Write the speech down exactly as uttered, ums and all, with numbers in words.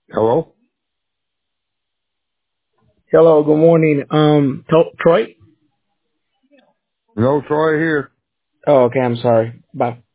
Hello? Hello, good morning. Um, to- Troy? No, Troy here. Oh, okay. I'm sorry. Bye.